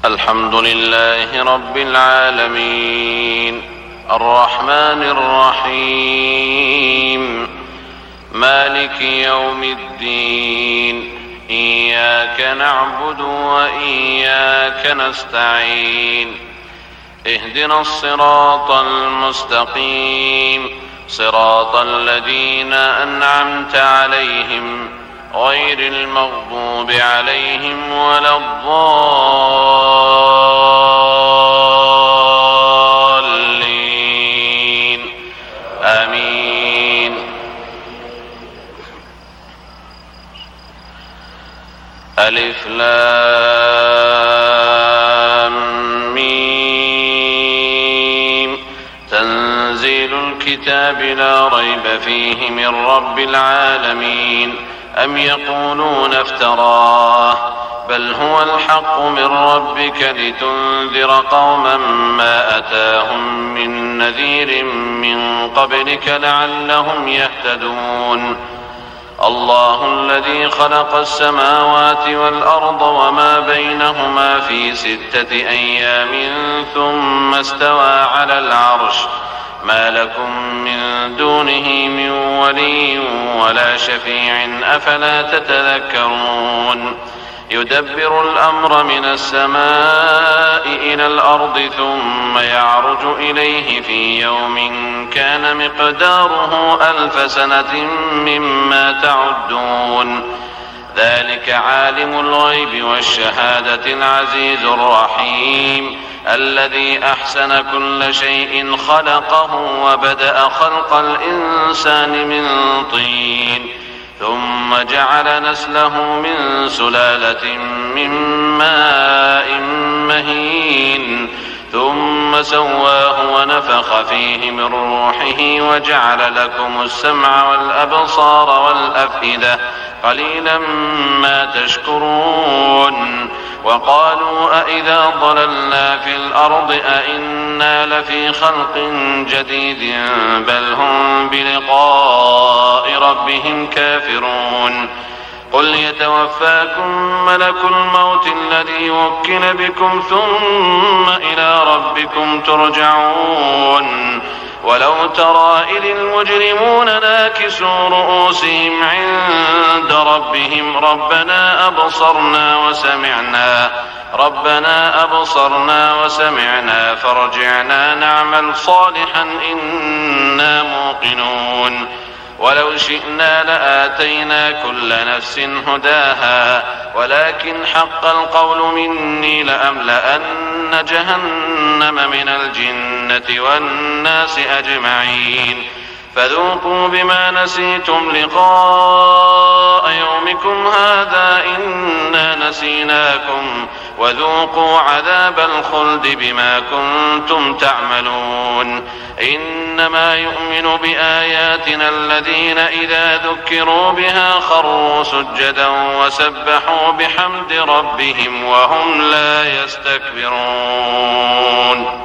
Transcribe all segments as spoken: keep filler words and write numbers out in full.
الحمد لله رب العالمين الرحمن الرحيم مالك يوم الدين إياك نعبد وإياك نستعين اهدنا الصراط المستقيم صراط الذين أنعمت عليهم غير المغضوب عليهم ولا الضالين آمين. ألف لام ميم تنزيل الكتاب لا ريب فيه من رب العالمين. أم يقولون افتراه بل هو الحق من ربك لتنذر قوما ما أتاهم من نذير من قبلك لعلهم يهتدون. الله الذي خلق السماوات والأرض وما بينهما في ستة أيام ثم استوى على العرش ما لكم من دونه من ولي ولا شفيع أفلا تتذكرون. يدبر الأمر من السماء إلى الأرض ثم يعرج إليه في يوم كان مقداره ألف سنة مما تعدون. ذلك عالم الغيب والشهادة العزيز الرحيم الذي أحسن كل شيء خلقه وبدأ خلق الإنسان من طين ثم جعل نسله من سلالة من ماء مهين ثم سواه ونفخ فيه من روحه وجعل لكم السمع والأبصار والأفئدة قليلا ما تشكرون. وقالوا أئذا ضللنا في الأرض أئنا لفي خلق جديد بل هم بلقاء ربهم كافرون. قل يتوفاكم ملك الموت الذي وكل بكم ثم إلى ربكم ترجعون. ولو ترى إذ المجرمون ناكسوا رؤوسهم عند ربهم ربنا أبصرنا وسمعنا ربنا أبصرنا وسمعنا فارجعنا نعمل صالحا إنا موقنون. ولو شئنا لآتينا كل نفس هداها ولكن حق القول مني لأملأن جهنم من الجنة والناس أجمعين. فذوقوا بما نسيتم لقاء يومكم هذا إنا نسيناكم وذوقوا عذاب الخلد بما كنتم تعملون. إنما يؤمن بآياتنا الذين إذا ذكروا بها خروا سجدا وسبحوا بحمد ربهم وهم لا يستكبرون.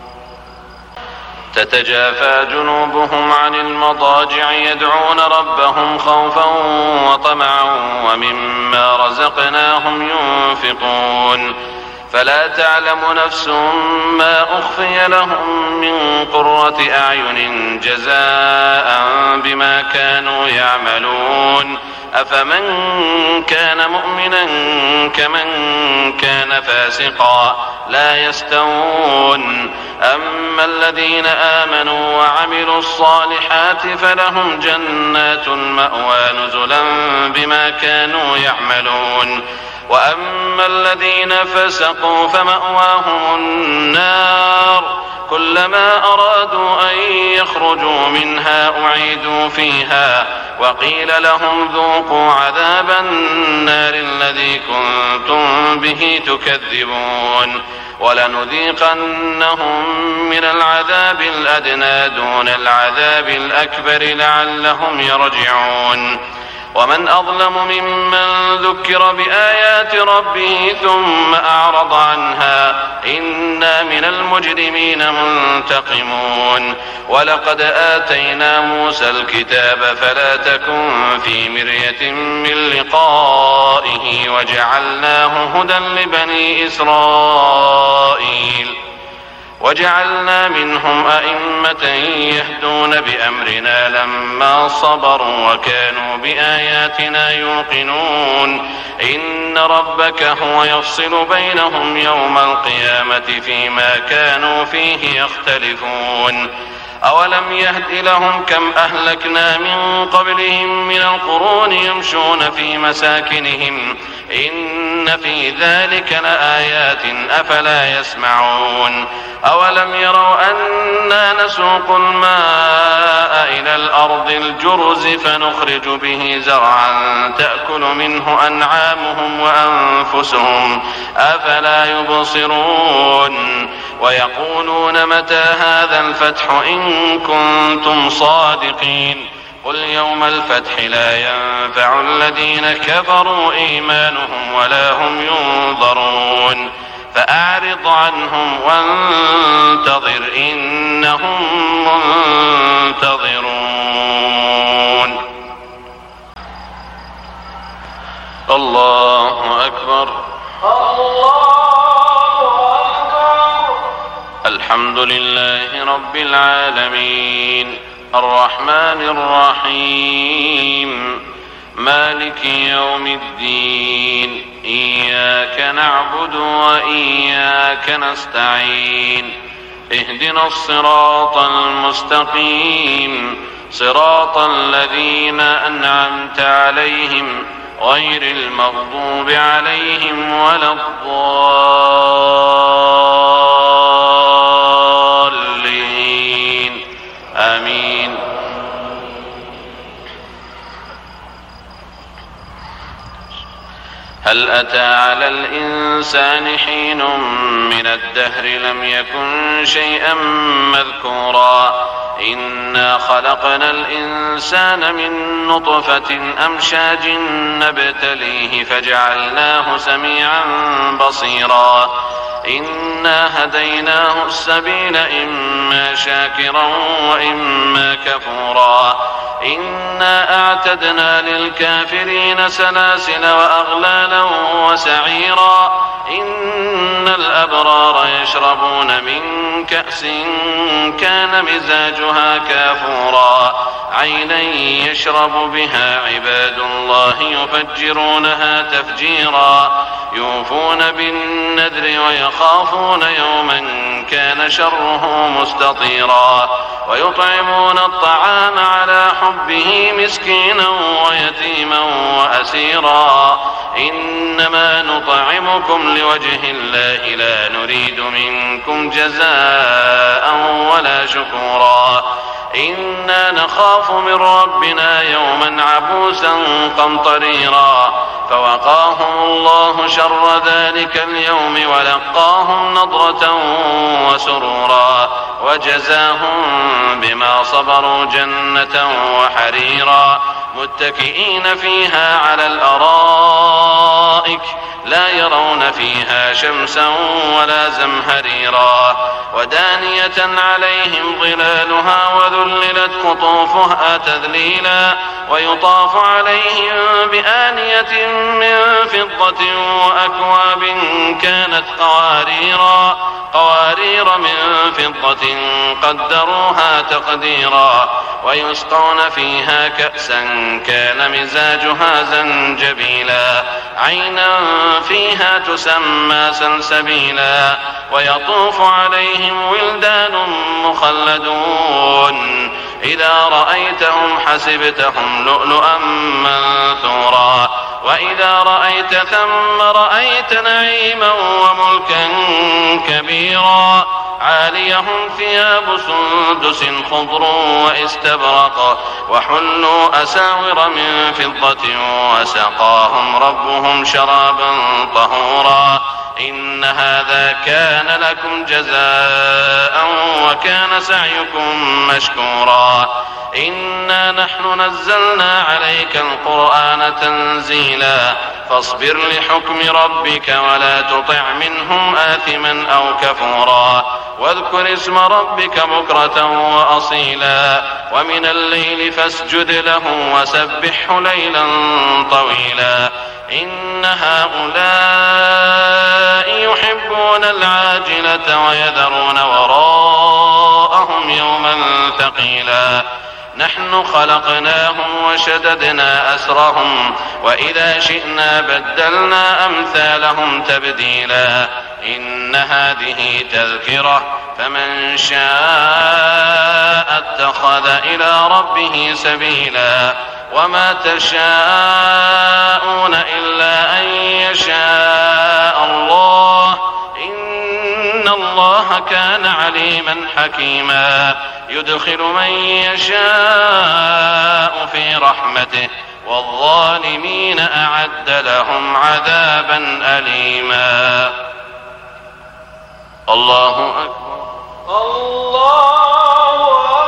تتجافى جنوبهم عن المضاجع يدعون ربهم خوفا وطمعا ومما رزقناهم ينفقون. فلا تعلم نفس ما أخفي لهم من قرة أعين جزاء بما كانوا يعملون. أفمن كان مؤمنا كمن كان فاسقا لا يستوون. أما الذين آمنوا وعملوا الصالحات فلهم جنات المأوى نزلا بما كانوا يعملون. وأما الذين فسقوا فمأواهم النار كلما أرادوا أن يخرجوا منها أعيدوا فيها وقيل لهم ذوقوا عذاب النار الذي كنتم به تكذبون. ولنذيقنهم من العذاب الأدنى دون العذاب الأكبر لعلهم يرجعون. ومن أظلم ممن ذكر بآيات ربه ثم أعرض عنها إنا من المجرمين منتقمون ولقد آتينا موسى الكتاب فلا تكن في مرية من لقائه وجعلناه هدى لبني إسرائيل وجعلنا منهم أئمة يهدون بأمرنا لما صبروا وكانوا بآياتنا يوقنون إن ربك هو يفصل بينهم يوم القيامة فيما كانوا فيه يختلفون أولم يهد لهم كم أهلكنا من قبلهم من القرون يمشون في مساكنهم إن في ذلك لآيات أفلا يسمعون أولم يروا أنا نسوق الماء إلى الأرض الجرز فنخرج به زرعا تأكل منه أنعامهم وأنفسهم أفلا يبصرون ويقولون متى هذا الفتح إن كنتم صادقين قل يوم الفتح لا ينفع الذين كفروا إيمانهم ولا هم ينظرون فأعرض عنهم وانتظر إنهم منتظرون. الله أكبر الله أكبر. الحمد لله رب العالمين الرحمن الرحيم مالك يوم الدين إياك نعبد وإياك نستعين اهدنا الصراط المستقيم صراط الذين أنعمت عليهم غير المغضوب عليهم ولا الضالين آمين. هل أتى على الإنسان حين من الدهر لم يكن شيئا مذكورا إنا خلقنا الإنسان من نطفة أمشاج نبتليه فجعلناه سميعا بصيرا إنا هديناه السبيل إما شاكرا وإما كفورا إنا أعتدنا للكافرين سلاسل وأغلالا وسعيرا إن الأبرار يشربون من كأس كان مزاجها كافورا عينا يشرب بها عباد الله يفجرونها تفجيرا يوفون بالنذر ويخافون يوما كان شره مستطيرا ويطعمون الطعام على حبه مسكينا ويتيما وأسيرا إنما نطعمكم لوجه الله لا نريد منكم جزاء ولا شكورا إنا نخاف من ربنا يوما عبوسا قمطريرا فوقاهم الله شر ذلك اليوم ولقاهم نضرة وسرورا وجزاهم بما صبروا جنة وحريرا متكئين فيها على الأرائك لا يرون فيها شمسا ولا زمهريرا ودانية عليهم ظلالها وذللت قطوفها تذليلا ويطاف عليهم بآنية من فضة وأكواب كانت قواريرا قوارير من فضة قدروها تقديرا ويسقون فيها كأسا كان مزاجها زنجبيلا عينا فيها تسمى سلسبيلا ويطوف عليهم ولدان مخلدون إذا رأيتهم حسبتهم لؤلؤا منثورا وإذا رأيت ثم رأيت نعيما وملكا كبيرا عاليهم ثياب سندس خضر واستبرق وحلوا أساور من فضة وسقاهم ربهم شرابا طهورا إن هذا كان لكم جزاء وكان سعيكم مشكورا إنا نحن نزلنا عليك القرآن تنزيلا فاصبر لحكم ربك ولا تطع منهم آثما أو كفورا واذكر اسم ربك بكرة وأصيلا ومن الليل فاسجد له وسبحه ليلا طويلا إن هؤلاء يحبون العاجلة ويذرون وراءهم يوما ثقيلا نحن خلقناهم وشددنا أسرهم وإذا شئنا بدلنا أمثالهم تبديلا إن هذه تذكرة فمن شاء اتخذ إلى ربه سبيلا وما تشاءون إلا أن يشاء الله إن الله كان عليما حكيما يدخل من يشاء في رحمته والظالمين أعد لهم عذابا أليما. الله أكبر. الله